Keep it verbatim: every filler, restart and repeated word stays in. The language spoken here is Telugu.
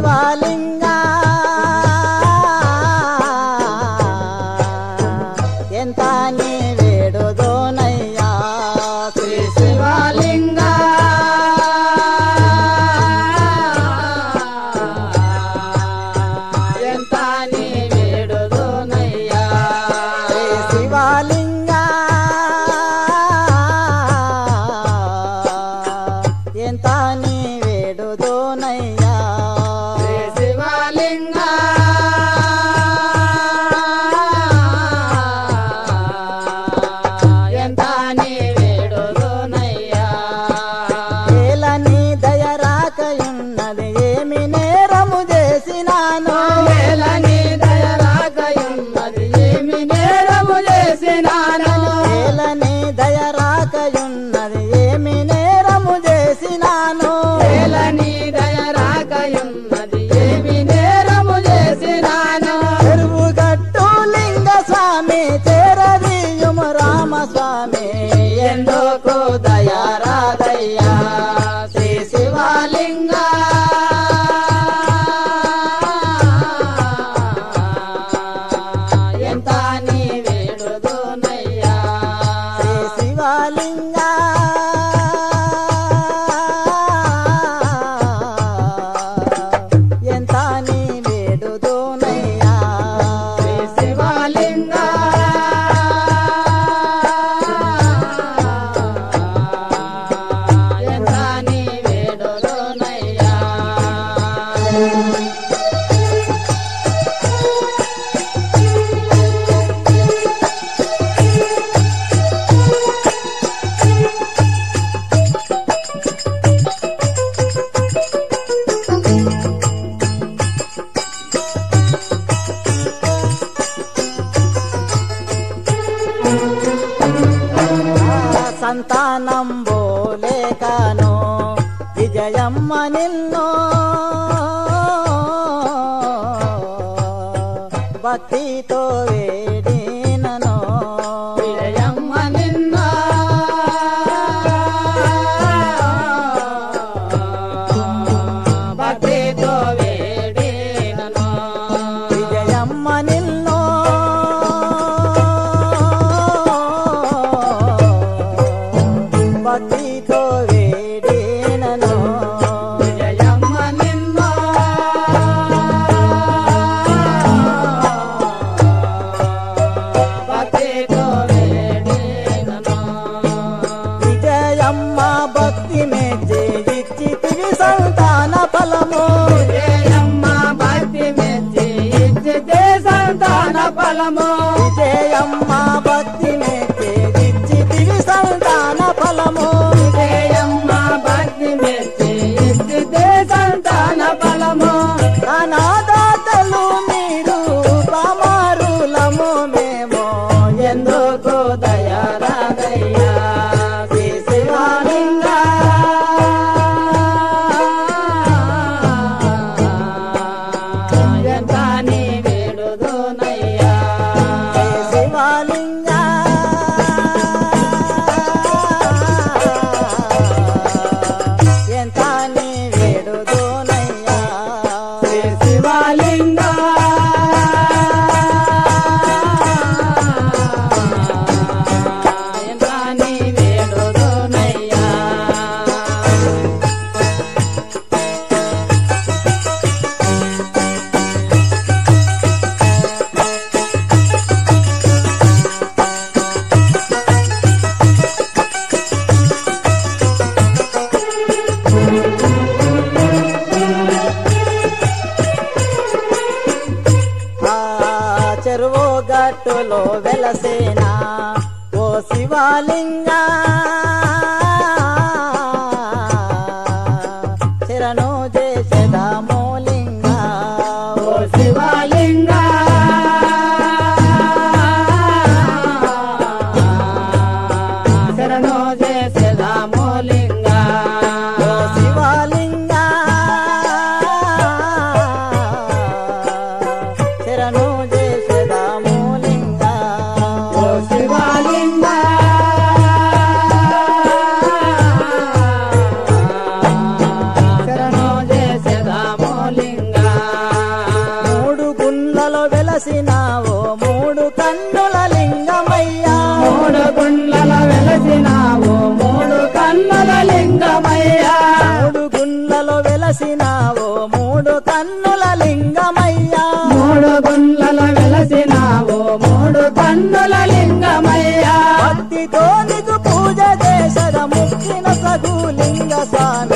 శివలింగ ఎంత నీ వేడుదోనయ్యా శ్రీ శివలింగ ఎంత నీ వేడుదోనయ్యా శ్రీ శివలింగ ఎంత నీ వేడుదోనయ్యా శ్రీ శివలింగ ఎంత నీ వేడుదోనయ్యా ఏలని దయ రాకయున్నది ఏమి నేరము చేసినాను ఏలని దయ రాకయున్నది ఏమి నేరము చేసినాను ఏలని దయ రాకయున్నది ఏమి నేరము చేసినాను ఏలని దయ రాకయున్నది ఏమి నేరము చేసినాను చెరువు గట్టు లింగ స్వామి చేరదీయుము రామస్వామి ఎందుకు దయ రాదయ్యా శ్రీ శివలింగ ఎంత నీ వేడుదోనయ్యా శ్రీ శివలింగ ఎంత నీ వేడుదోనయ్యా శ్రీ శివలింగ ఎంత నీ వేడుదోనయ్యా సంతానం బోలేకను విజయమ్మ నిన్ను భక్తితో వేడినను విజయమ్మ నిన్ను భక్తితో వేడినను విజయమ్మ నిన్ను భక్తితో వేడినను విజయమ్మ నిన్ను భక్తితో వేడినను విజయమ్మ భక్తి మెచ్చి ఇచ్చితివి సంతాన ఫలము విజయమ్మ భక్తి మెచ్చి ఇచ్చితే సంతాన ఫలము విజయమ్మ భక్తి మెచ్చి ఇచ్చితివి సంతాన ఫలము విజయమ్మ భక్తి మెచ్చి ఇచ్చితే సంతాన ఫలము అనాథాతలు మీరు పామారులము మేము ఎందుకు దయ రాదయ్యా శ్రీ శివలింగ ఎంత నీ వేడుదోనయ్యా శ్రీ శివలింగ ఎంత నీ వేడుదోనయ్యా శ్రీ శివలింగ ఎంత నీ వేడుదోనయ్యా ఆ చెరువు గట్టులో వెలసేనా ఓ శివలింగ శరణు చేసేదామో లింగ ఓ శివలింగ శరణు చేసేదామో లింగ ఓ శివలింగ శరణు చేసేదామో లింగ ఓ శివలింగ వెలసినావో మూడు కన్నుల లింగమయ్యా మూడు గుండ్లలో వెలసినావు మూడు కన్నుల లింగమయ్యా మూడు గుండ్లలో వెలసినావో మూడు కన్నుల లింగమయ్యా మూడు గుండ్లలో వెలసినావు మూడు కన్నుల లింగమయ్యా భక్తితో నీకు పూజ చేసద ముక్కిన సగు లింగ స్వామి